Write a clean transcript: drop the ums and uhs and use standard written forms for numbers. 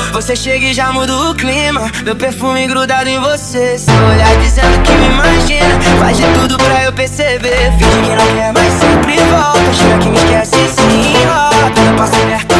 Você chega e já muda o clima, meu perfume grudado em você. Seu olhar dizendo que me imagina, faz de tudo pra eu perceber. Finge que não quer, mas sempre volta. Chega que me esquece e se enrola. Quando eu passo perto